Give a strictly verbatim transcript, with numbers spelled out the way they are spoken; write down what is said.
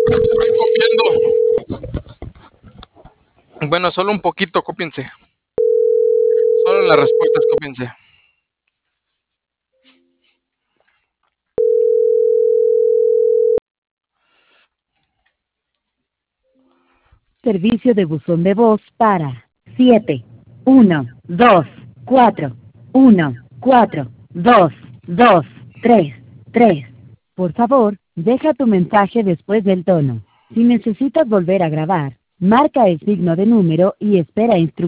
Estoy copiando. Bueno, solo un poquito, cópiense. Solo las respuestas, cópiense. Servicio de buzón de voz para siete uno dos cuatro uno cuatro dos dos tres tres. Por favor, deja tu mensaje después del tono. Si necesitas volver a grabar, marca el signo de número y espera instrucciones.